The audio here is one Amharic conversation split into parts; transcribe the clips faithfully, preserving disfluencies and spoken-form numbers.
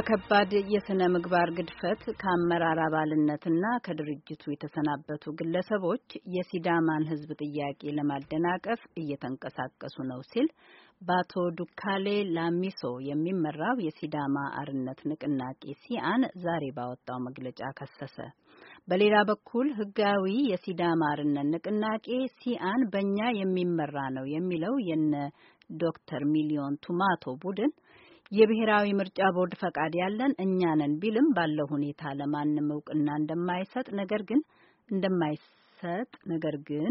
በከባድ የስነ ምግባር ግድፈት ከአመራር አባልነትና ከድርጅቱ የተሰናበቱ ግለሰቦች የሲዳማን ሕዝብ ጥያቄ ለማደናቀፍ እየተንቀሳቀሱ ነው ሲል በአቶ ዱካሌ ላሚሶ የሚመራው የሲዳማ አርነት ንቅናቄ ሲአን ዛሬ ባወጣው መግለጫ ከሰሰ። በሌላ በኩል ህጋዊ የሲዳማ አርነት ንቅናቄ ሲአን በእኛ የሚመራ ነው የሚለው የነ ዶክተር ሚሊዮን ቱማቶ ቡድን የብሔራዊ ምርጫ ቦርድ ፈቃድ ያለን እኛ ነን ቢልም ባለው ሁኔታ ለማንም እውቅና እንደማይሰጥ ነገር ግን እንደማይሰጥ ነገር ግን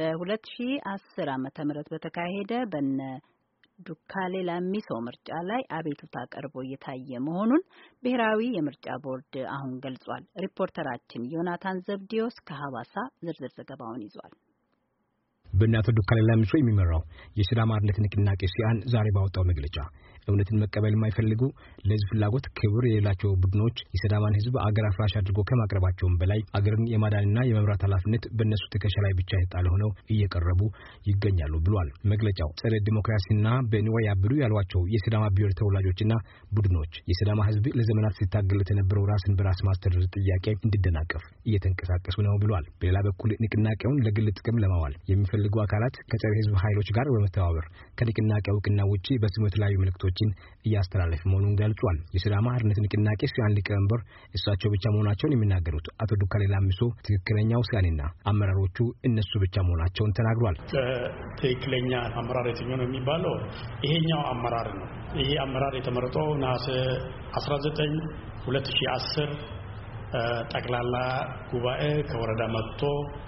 በ2010 ዓመተ ምህረት በተካሄደ በነ ዱካሌ ላሚሶ ምርጫ ላይ አቤቱታ ቀርቦ እየታየ መሆኑን ብሔራዊ የምርጫ ቦርድ አሁን ገልጿል። ሪፖርተራችን ዮናታን ዘብዲዮስ ከሐዋሳ ዝርዝር ዘገባውን ይዟል። በእናቶ ዱካሌ ላሚሶ የሚመራው የሲዳማ አርነት ንቅናቄ ሲአን ዛሬ ባወጣው መግለጫ እውነትን መቀበል የማይፈልጉ ለህዝብ ፍላጎት ክብር የሌላቸው ቡድኖች የሲዳማን ህዝብ አገር አፍራሽ አድርጎ ከማቅረባቸውም በላይ አገርን የማዳንና የመምራት ኃላፊነት በእነሱ ትከሻ ላይ ብቻ የጣለ ሆነው እየቀረቡ ይገኛሉ ብሏል። መግለጫው ጸረ ዲሞክራሲና በንዋይ ያብሩ ያሏቸው የሲዳማ ብሔር ተወላጆችና ቡድኖች የሲዳማ ህዝብ ለዘመናት ሲታገል የነበረው ራስን በራስ ማስተዳደር ጥያቄ እንዲደናቀፍ እየተንቀሳቀሱ ነው ብሏል። በሌላ በኩል ንቅናቄውን ለግል ጥቅም ለማዋል የሚፈልጉ አካላት ከጸረ ህዝብ ኃይሎች ጋር በመተባበር ከንቅናቄው እውቅና ውጪ በስሙ የተለያዩ መልእክቶችን እያስተላለፈ መሆኑን ገልጿል። የሲዳማ አርነት ንቅናቄ ሲአን ሊቀመንበር እሳቸው ብቻ መሆናቸውን የሚናገሩት አቶ ዱካሌ ላሚሶ ትክክለኛው ሲአንና አመራሮቹ እነሱ ብቻ መሆናቸውን ተናግሯል። ትክክለኛ አመራር የትኛው ነው የሚባለው ይሄኛው አመራር ነው። ይሄ አመራር የተመረጠው ነሐሴ አስራ ዘጠኝ ሁለት ሺህ አስር ጠቅላላ ጉባኤ ከወረዳ መጥቶ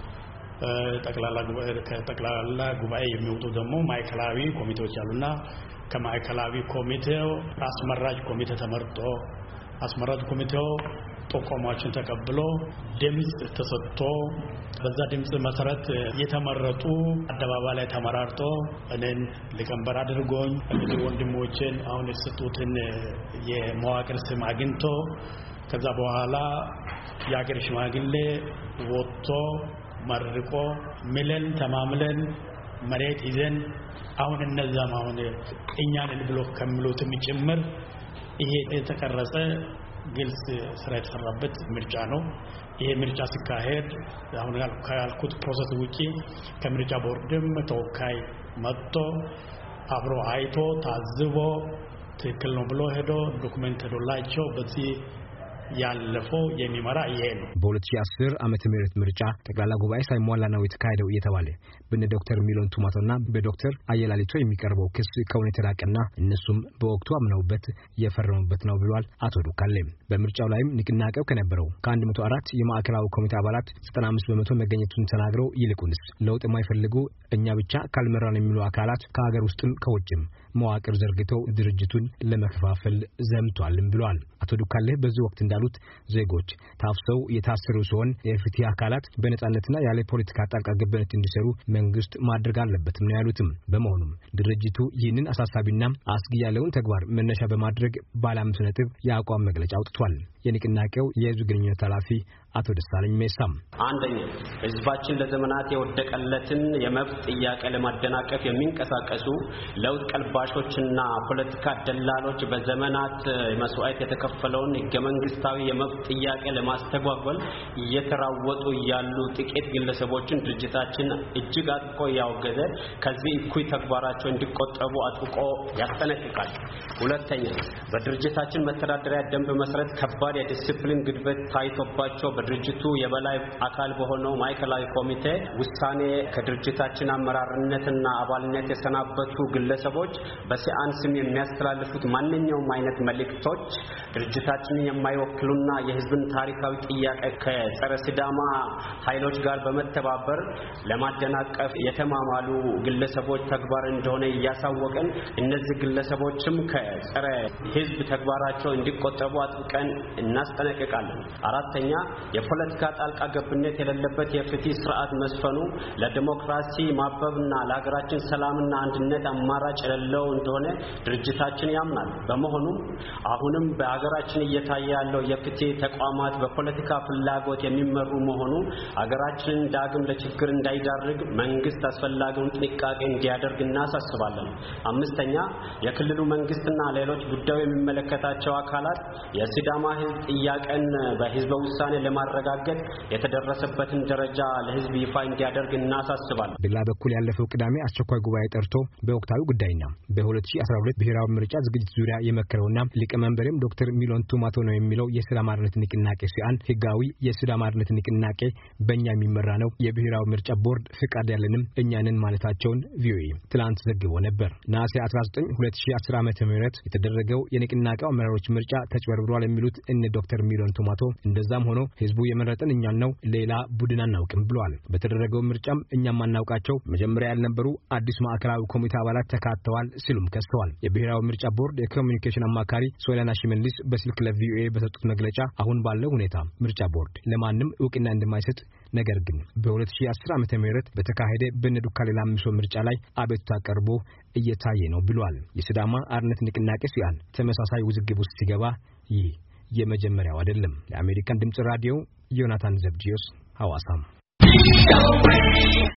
ጠቅላላ ጉባኤ ከጠቅላላ ጉባኤ የሚወጡ ደግሞ ማዕከላዊ ኮሚቴዎች አሉና ከማዕከላዊ ኮሚቴው አስመራጭ ኮሚቴ ተመርጦ አስመራጭ ኮሚቴው ጥቆማዎችን ተቀብሎ ድምጽ ተሰጥቶ በዛ ድምጽ መሰረት የተመረጡ አደባባይ ላይ ተመራርጦ እኔን ሊቀመንበር አድርጎኝ ብዙ ወንድሞችን አሁን የተሰጡትን የመዋቅር ስም አግኝቶ ከዛ በኋላ የአገር ሽማግሌ ወጥቶ መርቆ ምለን ተማምለን መሬት ይዘን አሁን እነዛም አሁን እኛንን ብሎ ከሚሉትም ጭምር ይሄ የተቀረጸ ግልጽ ስራ የተሰራበት ምርጫ ነው። ይሄ ምርጫ ሲካሄድ አሁን ያልኩት ፕሮሰስ ውጪ ከምርጫ ቦርድም ተወካይ መጥቶ አብሮ አይቶ ታዝቦ ትክክል ነው ብሎ ሄዶ ዶክመንት ሄዶላቸው በዚህ ያለፈው የሚመራ ይሄ ነው። በ2010 ዓመተ ምህረት ምርጫ ጠቅላላ ጉባኤ ሳይሟላ ነው የተካሄደው እየተባለ በነ ዶክተር ሚሊዮን ቱማቶና በዶክተር አየላሊቶ የሚቀርበው ክስ ከእውነት የራቀና እነሱም በወቅቱ አምነውበት የፈረሙበት ነው ብሏል አቶ ዱካሌ። በምርጫው ላይም ንቅናቄው ከነበረው ከአንድ መቶ አራት የማዕከላዊ ኮሚቴ አባላት ዘጠና አምስት በመቶ መገኘቱን ተናግረው ይልቁንስ ለውጥ የማይፈልጉ እኛ ብቻ ካልመራን የሚሉ አካላት ከሀገር ውስጥም ከውጭም መዋቅር ዘርግተው ድርጅቱን ለመከፋፈል ዘምቷልም ብሏል። አቶ ዱካሌ በዚህ ወቅት እንዳሉት ዜጎች ታፍሰው የታሰሩ ሲሆን የፍትህ አካላት በነጻነትና ያለ ፖለቲካ ጣልቃ ገብነት እንዲሰሩ መንግስት ማድረግ አለበትም ነው ያሉትም። በመሆኑም ድርጅቱ ይህንን አሳሳቢና አስጊ ያለውን ተግባር መነሻ በማድረግ ባለ አምስት ነጥብ የአቋም መግለጫ አውጥቷል። የንቅናቄው የህዝብ ግንኙነት ኃላፊ አቶ ደሳለኝ ሜሳም አንደኛ ህዝባችን ለዘመናት የወደቀለትን የመብት ጥያቄ ለማደናቀፍ የሚንቀሳቀሱ ለውጥ ቀልባሾችና ፖለቲካ ደላሎች በዘመናት መስዋዕት የተከፈለውን ህገ መንግስታዊ የመብት ጥያቄ ለማስተጓጎል እየተራወጡ ያሉ ጥቂት ግለሰቦችን ድርጅታችን እጅግ አጥብቆ ያወገዘ ከዚህ እኩይ ተግባራቸው እንዲቆጠቡ አጥብቆ ያስጠነቅቃል። ሁለተኛ በድርጅታችን መተዳደሪያ ደንብ መሰረት ከባድ የዲሲፕሊን ግድፈት ታይቶባቸው በድርጅቱ የበላይ አካል በሆነው ማዕከላዊ ኮሚቴ ውሳኔ ከድርጅታችን አመራርነትና አባልነት የሰናበቱ ግለሰቦች በሲአን ስም የሚያስተላልፉት ማንኛውም አይነት መልእክቶች ድርጅታችንን የማይወክሉና የህዝብን ታሪካዊ ጥያቄ ከጸረ ሲዳማ ኃይሎች ጋር በመተባበር ለማደናቀፍ የተማማሉ ግለሰቦች ተግባር እንደሆነ ያሳወቀን እነዚህ ግለሰቦችም ከጸረ ህዝብ ተግባራቸው እንዲቆጠቡ አጥብቀን እናስጠነቅቃለን። አራተኛ የፖለቲካ ጣልቃ ገብነት የሌለበት የፍትህ ስርዓት መስፈኑ ለዲሞክራሲ ማበብና ለሀገራችን ሰላምና አንድነት አማራጭ የሌለው እንደሆነ ድርጅታችን ያምናል። በመሆኑም አሁንም በሀገራችን እየታየ ያለው የፍትህ ተቋማት በፖለቲካ ፍላጎት የሚመሩ መሆኑ ሀገራችን ዳግም ለችግር እንዳይዳርግ መንግስት አስፈላጊውን ጥንቃቄ እንዲያደርግ እናሳስባለን። አምስተኛ የክልሉ መንግስትና ሌሎች ጉዳዩ የሚመለከታቸው አካላት የሲዳማ ህዝብ ጥያቄን በህዝበ ውሳኔ ለማረጋገጥ የተደረሰበትን ደረጃ ለህዝብ ይፋ እንዲያደርግ እናሳስባለን። በሌላ በኩል ያለፈው ቅዳሜ አስቸኳይ ጉባኤ ጠርቶ በወቅታዊ ጉዳይና በ2012 ብሔራዊ ምርጫ ዝግጅት ዙሪያ የመከረውና ሊቀመንበርም ዶክተር ሚሎን ቱማቶ ነው የሚለው የሲዳማ አርነት ንቅናቄ ሲአን ህጋዊ የሲዳማ አርነት ንቅናቄ በእኛ የሚመራ ነው፣ የብሔራዊ ምርጫ ቦርድ ፍቃድ ያለንም እኛንን ማለታቸውን ቪኦኤ ትላንት ዘግቦ ነበር። ነሐሴ አስራ ዘጠኝ ሁለት ሺህ አስር ዓመተ ምህረት የተደረገው የንቅናቄው አመራሮች ምርጫ ተጭበርብሯል የሚሉት እነ ዶክተር ሚሎን ቱማቶ እንደዛም ሆኖ ህዝቡ የመረጠን እኛን ነው፣ ሌላ ቡድን አናውቅም ብለዋል። በተደረገው ምርጫም እኛም ማናውቃቸው መጀመሪያ ያልነበሩ አዲስ ማዕከላዊ ኮሚቴ አባላት ተካተዋል ሲሉም ከሰዋል። የብሔራዊ ምርጫ ቦርድ የኮሙኒኬሽን አማካሪ ሶሊያና ሽመልስ በስልክ ለቪኦኤ በሰጡት መግለጫ አሁን ባለው ሁኔታ ምርጫ ቦርድ ለማንም እውቅና እንደማይሰጥ ነገር ግን በ2010 ዓመተ ምህረት በተካሄደ በነዱካ ሌላ ምሶ ምርጫ ላይ አቤቱታ ቀርቦ እየታየ ነው ብሏል። የሲዳማ አርነት ንቅናቄ ሲአን ተመሳሳይ ውዝግብ ውስጥ ሲገባ ይህ የመጀመሪያው አይደለም። ለአሜሪካን ድምጽ ራዲዮ ዮናታን ዘብጂዮስ ሐዋሳም